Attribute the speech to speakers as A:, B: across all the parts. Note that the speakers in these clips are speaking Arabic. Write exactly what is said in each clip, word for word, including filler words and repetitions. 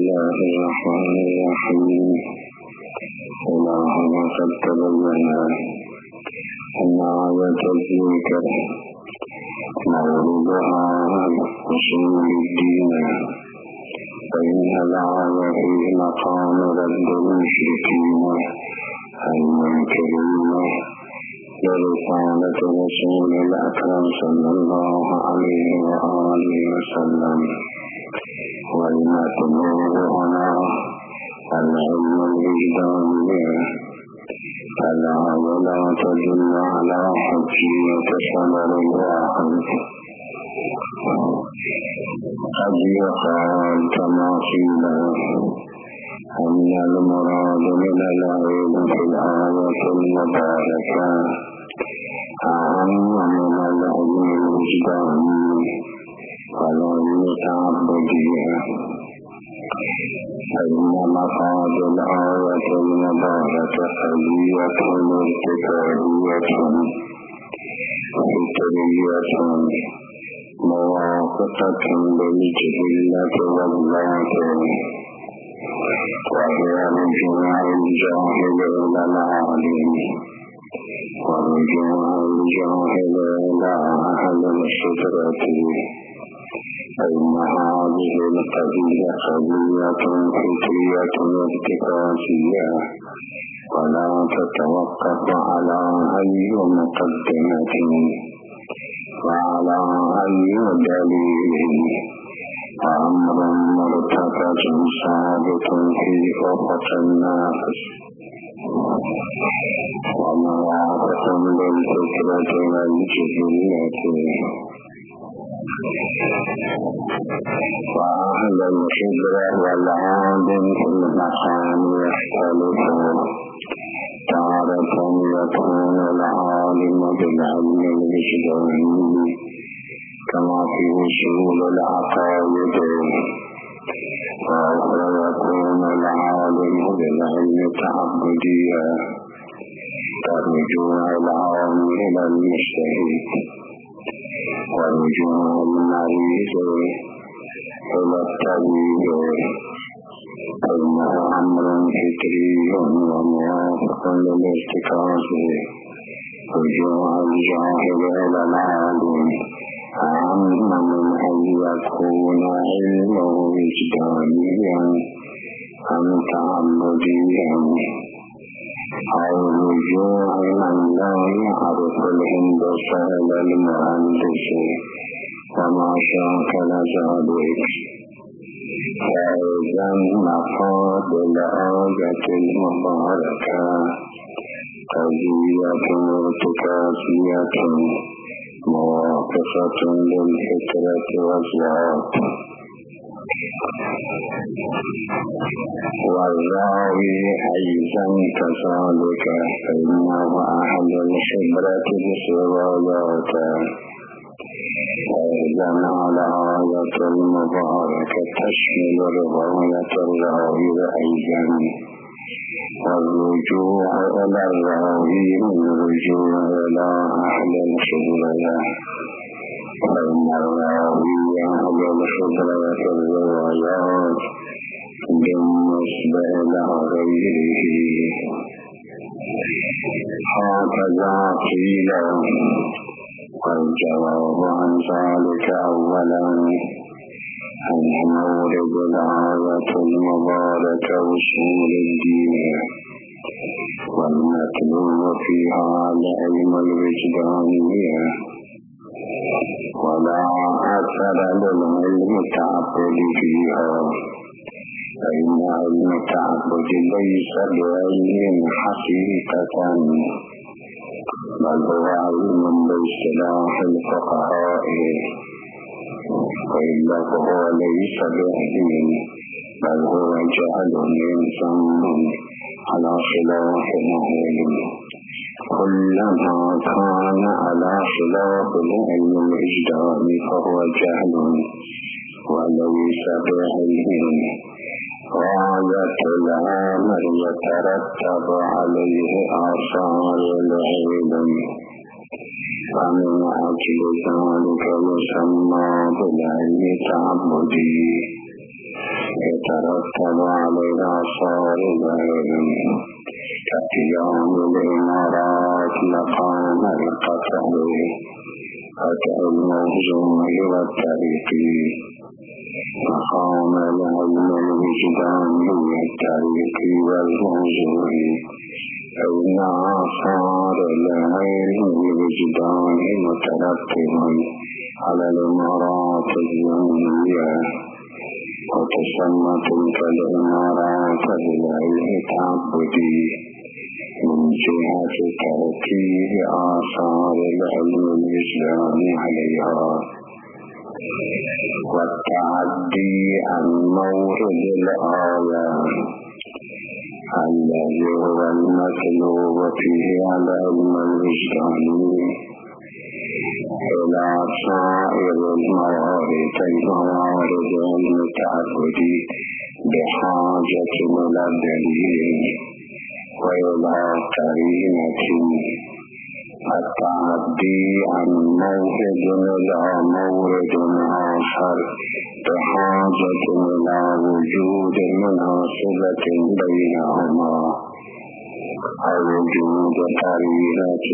A: الله الرحمن الرحيم. اللهم قد تبين أن آية الذكر موضوعها أصول الدين، فإن الآية في مقام رد المشركين المنكرين لرسالة رسول الأكرم صلى الله عليه وآله وسلم، والمطلوب هنا العلم الوجداني، فلا ولا تدل على حجية ثمر واحد. قد يقال كما قيل أن المراد من العلم في الآية المباركة أعم من العلم الوجداني والعلم التعبدي، فإن مفاد الآية المباركة قضية ارتكابية فطرية موافقة للجبلة والباطل، وهي رجوع الجاهل إلى العالم ورجوع الجاهل إلى أهل الفطرة، فإن هذه القضية قضية فطرية ارتكازية ولا تتوقف على أي مقدمة وعلى أي دليل، أمر مرتكز ثابت في أفق الناس وموافق للفطرة والجبلة. وأهل الخبرة والعادة في المقام يختلفون، تارة يكون العالم بالعلم الوجداني كما في أصول العقائد، وأخرى يكون العالم بالعلم التعبدي كرجوع العالم إلى المجتهد ورجوع المريض إلى الطبيب، فإنه أمر فطري وموافق للارتكاز. رجوع الجاهل إلى العالم أعم من أن يكون علمه وجدانيا أم تعبديا، أو رجوع من لا يعرف الهندسة إلى المهندس وما شاكل ذلك. فإذا مفاد الآية المباركة قضية ارتكازية موافقة للفطرة والذات، والراوي أيضا كذلك، فإنه أهل الخبرة بالروايات. فإذا الآية المباركة تشمل رواية الراوي أيضا، والرجوع إلى الراوي من الرجوع إلى أهل الخبرة، فإن الراوي أهل الخبرة في الروايات بالنسبة إلى غيره. هكذا قيل، والجواب عن ذلك أولا أن مورد الآية المباركة أصول الدين، والمطلوب فيها العلم الوجداني، ولا أثر للعلم التعبدي فيها، فإن علم التعبد ليس بعلم حقيقة، بل هو علم باصطلاح الفقهاء، وإلا فهو ليس بعلم بل هو جهل إنسان على خلاف العلم. كلما كان على خلاف العلم الوجداني فهو جهل وليس بعلم. غاية الأمر يترتب عليه آثار العلم، فمن أجل ذلك يسمى بالعلم التعبدي، يترتب عليها صارم كقيام الإمارات مقام القتل قطع المهزوم والترك مقام العلم الوجداني والترك والمهزوم فإن آثار العلم الوجداني مترتب على الإمارات الزمنية وتسمى تلك الإمارات بالعلم التعبدي من جهة ترتيب آثار العلم الوجداني عليها والتعدي عن مورد الآية الذي هو المطلوب فيه على العلم الوجداني إلى سائر الموارد الموارد المتعبدي بحاجة إلى دليل وإلى قرينة التعدي عن مورد إلى مورد آخر بحاجة إلى وجود مناسبة بينهما أو وجود قرينة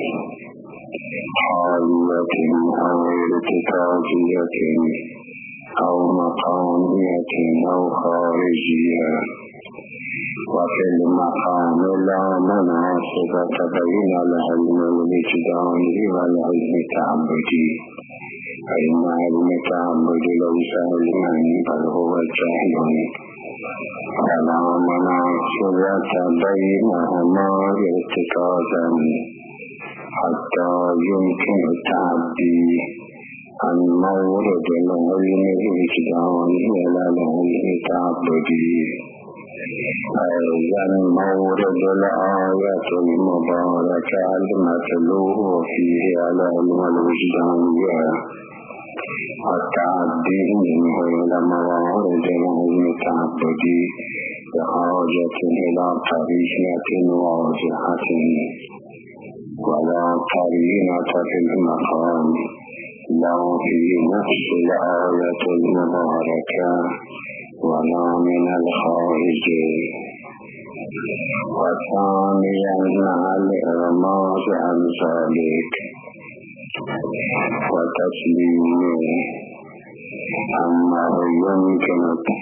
A: حالية أو ارتكازية أو مقامية أو خارجية وفي المقام لا مناسبة بين العلم الوجداني والعلم التعبدي فإن علم التعبد ليس علما بل هو جهل فلا مناسبة بينهما ارتكازا حتى يمكن التعدي عن مورد العلم الوجداني إلى العلم التعبدي أيضا مورد الآية المباركة المتلوه فيه على العلم الوجداني التعدي منه إلى موارد العلم التعبدي بحاجة إلى قرينة واضحة ولا قرينة في المقام لا في نفس الآية المباركة ولا من الخارج وثانيا مع الإغماض عن ذلك وتسليمه أنه يمكن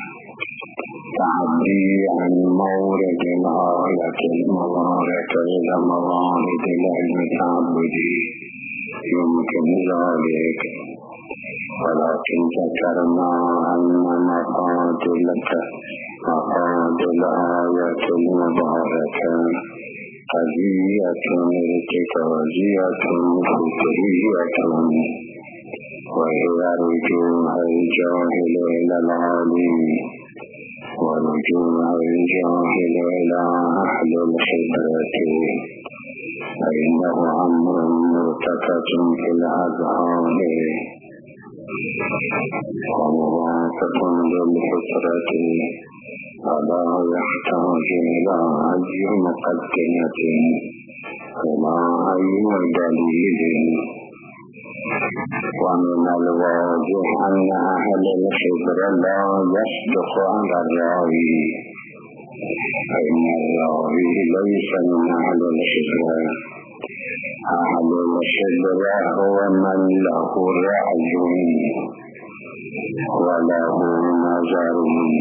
A: تعدي عن مورد الآية المباركة إلى موارد العلم التعبدي يمكن ذلك ولكن ذكرنا أن مفاد مفاد الآية المباركة قضية ارتكازية فطرية وهي رجوع الجاهل إلى العالم ورجوع الجاهل إلى أهل الخبرة فإنه أمر مرتكز في الأذهان وموافق للفطرة فلا يحتاج إلى أي مقدمة ولا أي دليل ومن الواضح أن أهل الخبرة لا يصدق على الراوي فإن الراوي ليس من أهل الخبرة أهل الخبرة هو من له رأي وله نظر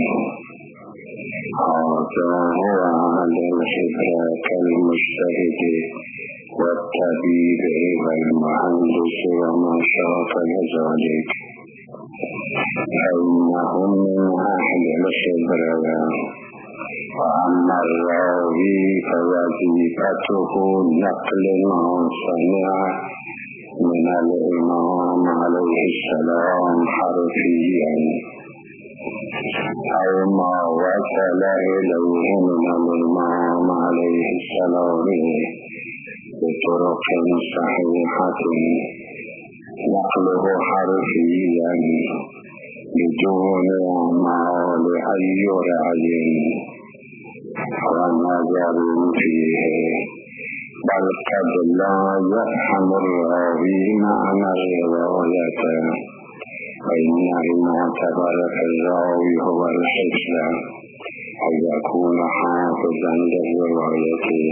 A: هذا هو أهل الخبرة كالمجتهد والطبيب والمهندس وما شاكل ذلك فإنهم من أهل الخبرة وأما الراوي فوظيفته نقل ما سمع من الإمام عليه السلام حرفيا أو ما وصل إليه من الإمام عليه السلام بطرق صحيحة نقله حرفيا بدون أعمال أي رأي ونظر فيه بل قد لا يفهم الراوي معنى الرواية فإن المعتبر في الراوي هو الحفظ أن يكون حافظا للرواية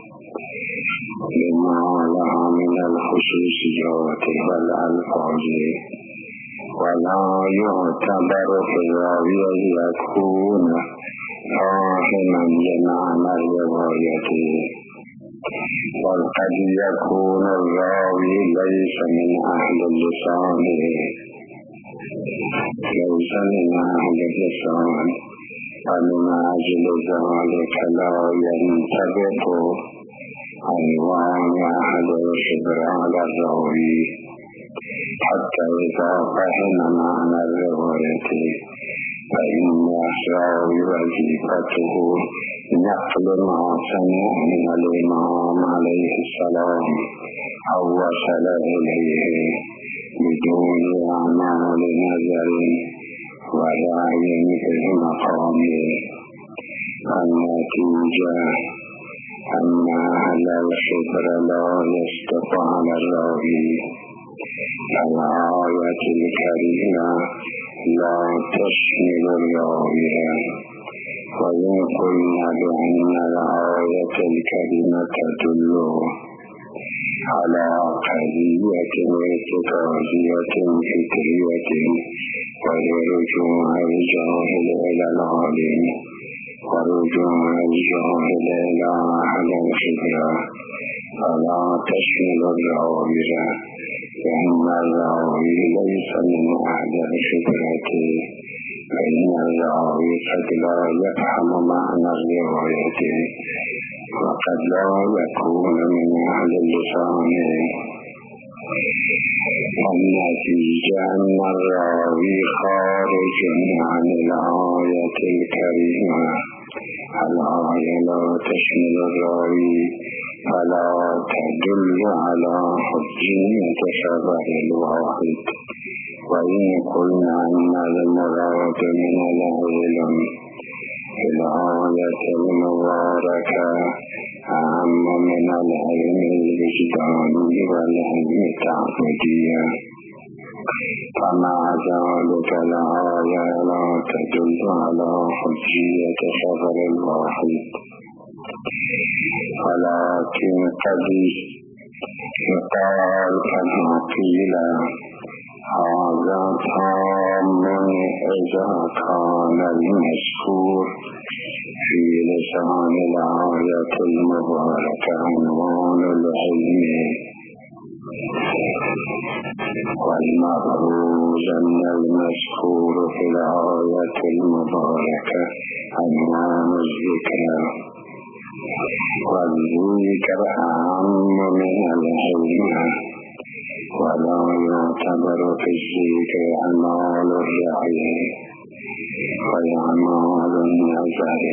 A: لما لها من الخصوصيات والألفاظ، ولا يعتبر في الراوي أن يكون فاهما لمعنى الرواية، وقد يكون الراوي ليس من أهل اللسان ليس من أهل اللسان ومن أجل ذلك لا ينطبق عنوان أهل الخبر على الراوي حتى إذا فهم معنى الرواية، فإن الراوي وظيفته نقل ما سمع من الإمام عليه السلام أو وصل إليه بدون أعمال نظر ورأي في مقامه. النتيجة أن أهل الخبر لا يصدق على الراوي. الآية الكريمة لا تشمل الراوي، وإن قلنا بأن الآية الكريمة تدل على قضية اعتقادية فكرية ورجوع الجاهل إلى العالم ورجوع الجاهل إلى أهل الخبرة، فلا تشمل الراوي، لأن الراوي ليس من أهل الخبرة، فإن الراوي قد لا يفهم معنى الرواية وقد لا يكون من أهل اللسان. النتيجة أن الراوي خارج عن الآية الكريمة. الآية لا تشمل الراوي فلا تدل على حجية خبر الواحد. وإن قلنا أن المراد من العلم في الآية المباركة أعم من العلم الوجداني والعلم التعبدي، فمع ذلك الآية لا تدل على حجية خبر الواحد، ولكن قد يقال كما قيل هذا تام إذا كان المذكور في لسان الآية المباركة عنوان العلم، والمفروض أن المذكور في الآية المباركة عنوان الذكر، والذكر أعم من العلم، ولا يعتبر في الذكر أعمال الرعي وأعمال النظر.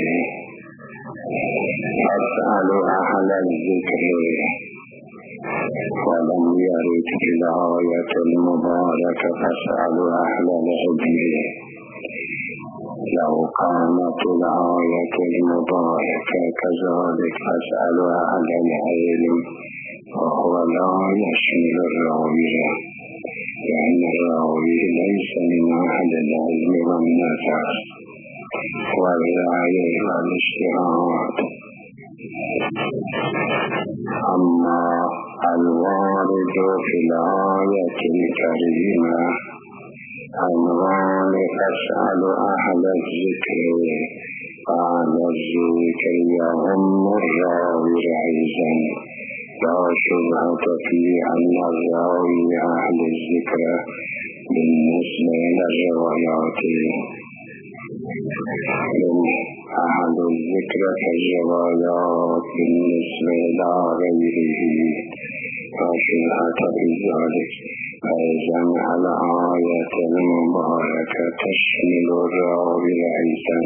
A: فاسأل أهل الذكر، ولم يرد في الآية المباركة فاسأل أهل العلم. لو كانت الآية المباركة كذلك فاسأل أهل العلم، وهو لا يشمل الراوي، لأن الراوي ليس من أهل العلم والنظر والرعي والاجتهاد. أما الوارد في الآية الكريمة عنوان فاسأل أهل الذكر، فأهل الذكر يهم الراوي عيزا، لا شبهة في أن الراوي أهل الذكر بالنسبة إلى الروايات. أهل الذكر كالروايات بالنسبة إلى غيره، لا شبهة في ذلك. فإذا الآية المباركة تشمل الراوي عيسا،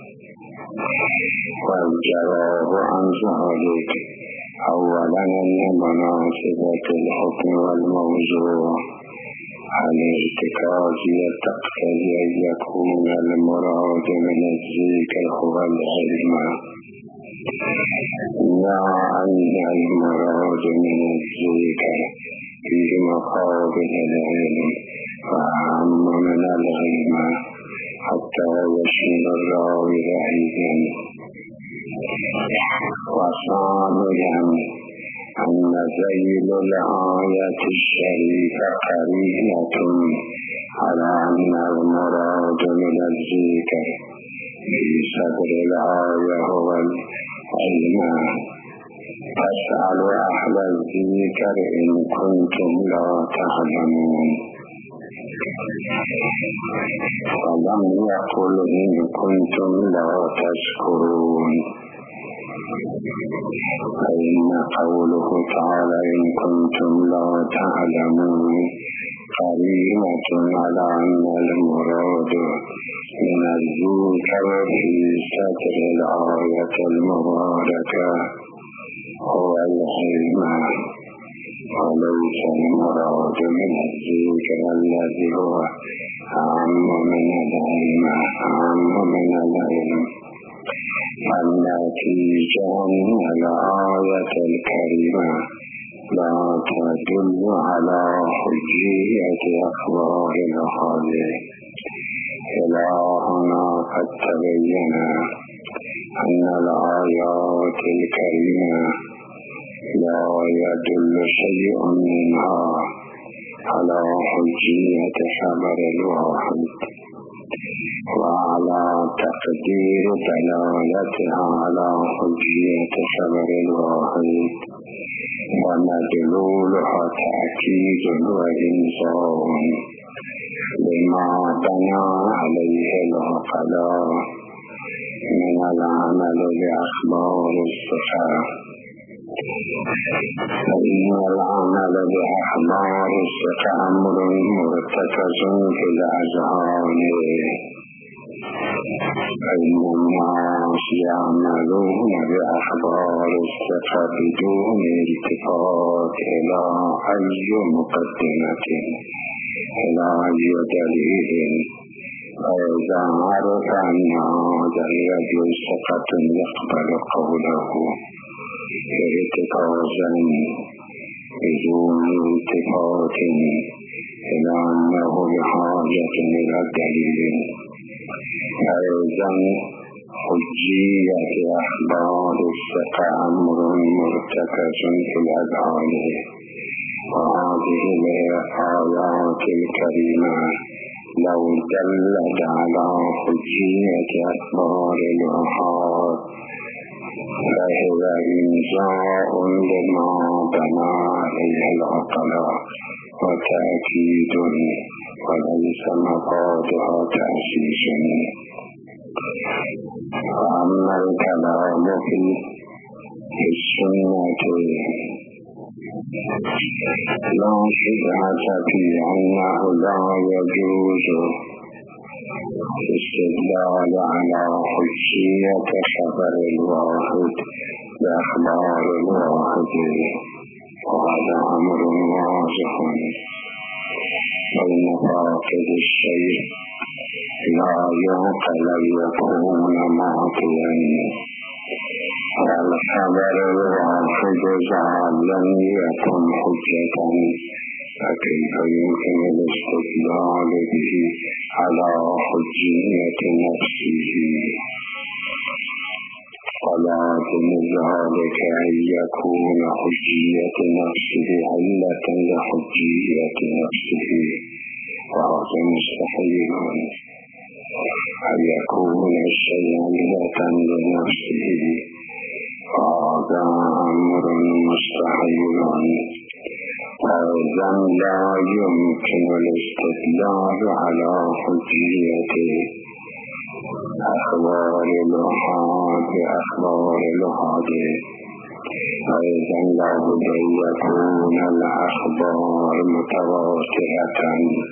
A: والجواب عن ذلك أولا أن مناسبة الحكم والموضوع الارتكازية تقتضي أن يكون المراد من الذكر هو العلم، لا أن المراد من الذكر في مقابل العلم، وأعم من العلم حتى يشمل الراوي رأيا. وصانعا أن ذيل الآية الشريفة قرينة على أن المراد من الذكر في صدر الآية هو العلم. فاسألوا أهل الذكر إن كنتم لا تعلمون. ولم يقل إن كنتم لا تذكرون. فإن قوله تعالى إن كنتم لا تعلمون قرينة على أن المراد من الذكر في صدر الآية المباركة هو العلم، وليس المراد من الذكر الذي هو أعم من العلم أعم من العلم. النتيجة أن الآية الكريمة لا تدل على حجية أخبار الحادث. إلى هنا قد تبين أن الآيات الكريمة لا يدل شيء منها على حجية خبر الواحد وعلى تقدير دلالتها على حجية خبر الواحد، ومدلولها تأكيد وإنذار لما بنى عليه العقلاء من العمل بأخبار الصحة. فإن العمل بأخبار الصحة أمر مرتكز في الأذهان، فإن الناس يعملون بأخبار الصحة بدون التفات إلى أي مقدمة إلى أي دليل. فإذا عرف أن هذا الرجل ثقة يقبل قوله ارتكازا بدون التفات إلى أنه بحاجة إلى الدليل، فإذا حجية أخبار الثقة أمر مرتكز في الأذهان. وهذه الآيات الكريمة لو دلت على حجية أخبار الآحاد فهو إنزاء لما بنى عليه العقلاء وتأكيد، وليس مفادها تأسيس. وأما الكلام في السنة لا شبهة في أنه لا يجوز استدلال على حجية خبر الواحد بأخبار الواحد، وهذا أمر واضح. فإن فاقد الشيء لا يعقل يكون معطيا، والخبر الواحد لم يكن حجة فكيف يمكن الاستدلال به على حجية نفسه؟ ولكن ذلك أن يكون حجية نفسه علة لحجية نفسه، وهذا مستحيل. أن يكون الشيء علة لنفسه وهذا أمر مستحيل. فإذا لا يمكن الاستدلال على حجية أخبار الآحاد بأخبار الحادث، فإذا لا بد أن يكون الأخبار متواترة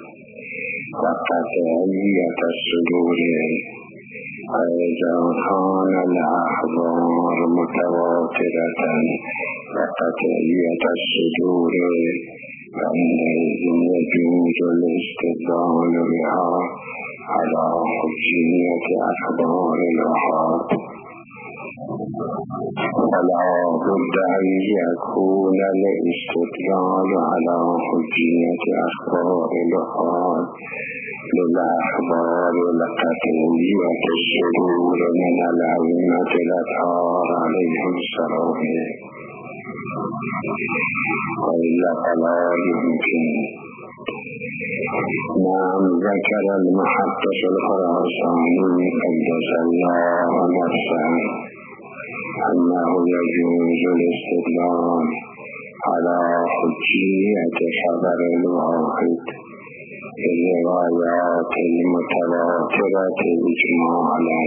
A: وقطعية الصدور. فإذا كان الأخبار متواترة وقطعية الصدور فإنئذ يجوز الاستدلال بها على حجية أخبار الآحاد. فلا بد أن يكون الاستدلال على حجية أخبار الأحاد للأخبار القطعية الصدور من الأئمة الأطهار عليهم السلام، وإلا فلا يمكن. نعم، ذكر المحدث الخراساني قدس الله نفسه أنه يجوز الاستدلال على حجية خبر الواحد بالروايات المتواترة إجماعاً.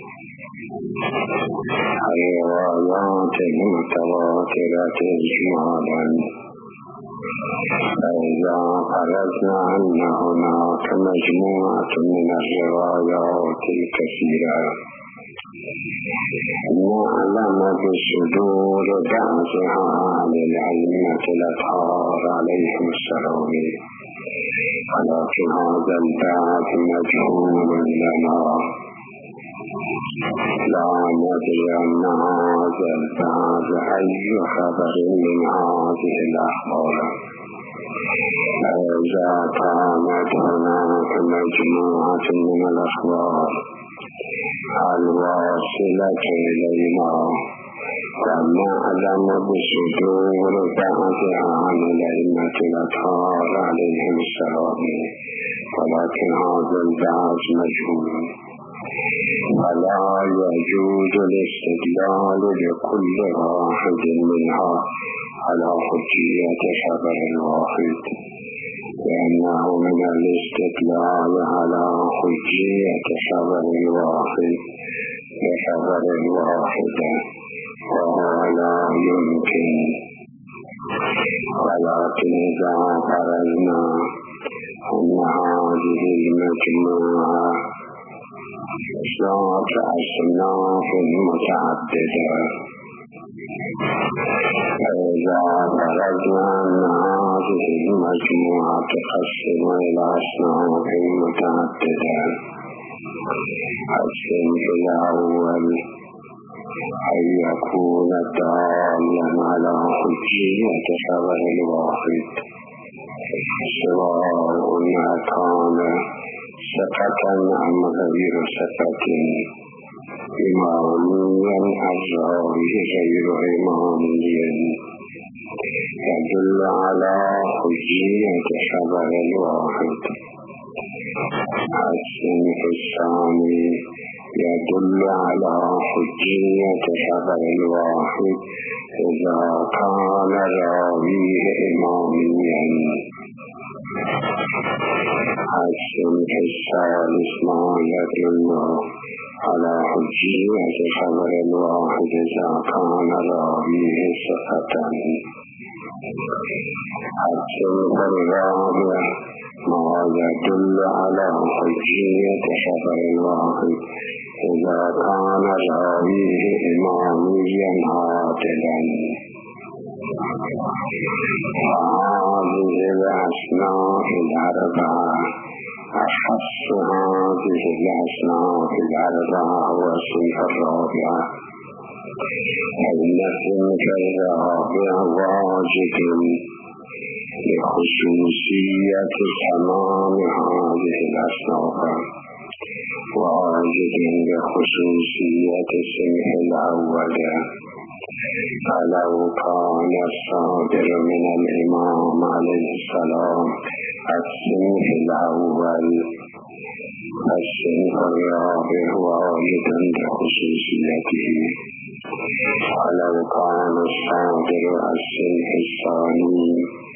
A: الروايات المتواترة إجماعاً، فإذا فرضنا أن هناك مجموعة من الروايات الكثيرة نعلم بصدور بعضها عن الأئمة الأطهار عليهم السلام، ولكن هذا البعض مجهول لنا، لا ندري أن هذا البعض أي خبر من هذه الأخبار. فإذا كانت هناك مجموعة من الأخبار الواصلة إلينا ونعلم بصدور بعضها عن الأئمة الأطهار عليهم السلام، ولكن هذا البعض مجهول، فلا يجوز الاستدلال لكل واحد منها على حجية خبر الواحد، لأنه من الاستدلال على حجية خبر الواحد بخبر الواحد وهو لا يمكن. ولكن إذا فرضنا أن هذه المجموعة ذات أصناف متعددة، فإذا فرضنا أن هذه المجموعة تقسم إلى أصناف متعددة، الصنف الأول أن يكون دالا على حجية خبر الواحد سواء كان ثقة أم غير ثقة، إماميا أو غير إماميا، يدل على حجية خبر الواحد. الصنف الثاني يدل على حجية خبر الواحد إذا كان راويه إماميا. الصنف الثالث ما يدل على حجية خبر الواحد إذا كان راويه ثقة. الصنف الرابع ما يدل على حجية خبر الواحد إذا كان راويه إماميا عادلا. هذه الأصناف الأربعة أخص هذه الأصناف الأربعة هو الصنف الرابع، فإن الصنف الرابع واجب لخصوصية تمام هذه الأصناف، واجب لخصوصية الصنف الأول. فلو كان الصادر من الإمام عليه السلام الصنف الأول، الصنف الرابع واجب لخصوصيته. ولو كان الصادر الصنف الثاني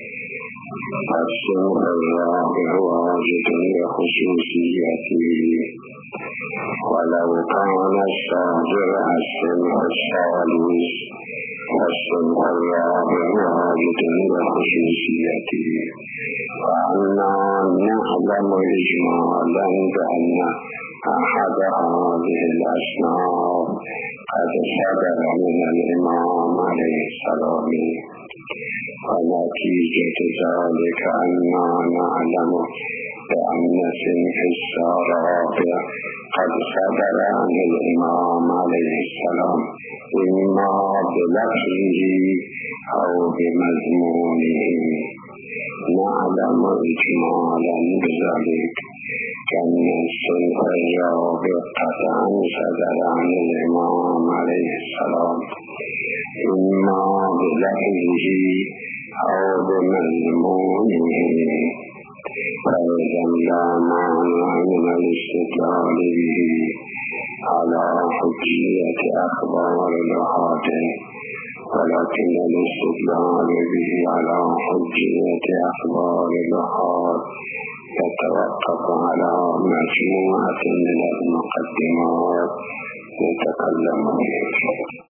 A: الصنف الرابع واجب لخصوصيته. ولو كان الصادر الصنف الثالث الصنف الرابع واجب لخصوصيته. وأنا نعلم إجمالا بأن أحد هذه الأصناف قد صدر من الإمام عليه السلام، ونتيجة ذلك أننا نعلم بأن في السرابع قد صدر عن الإمام عليه السلام إما بلفظه أو بمضمونه. نعلم إجمالا بذلك كأن الصنف الرابع قطعا صدر عن الإمام عليه السلام إما بلفظه أو بمضمونه، فإذا لا مانع من الاستدلال به على حجية أخبار الأحاد، ولكن الاستدلال به على حجية أخبار الأحاد يتوقف على مجموعة من المقدمات نتكلم فيها.